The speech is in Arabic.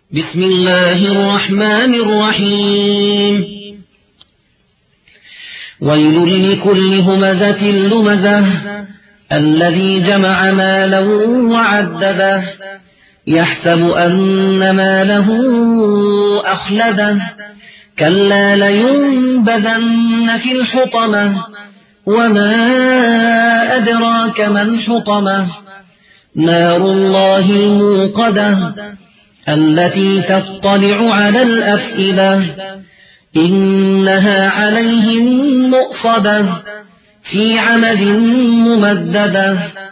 بسم الله الرحمن الرحيم ويل لكل همزة لمزة الذي جمع مالا وعدده يحسب أن ماله أخلده كلا لينبذن في الحطمة وما أدراك ما الحطمة نار الله الموقدة التي تطلع على الأفئدة إنها عليهم مؤصدة في عمد ممددة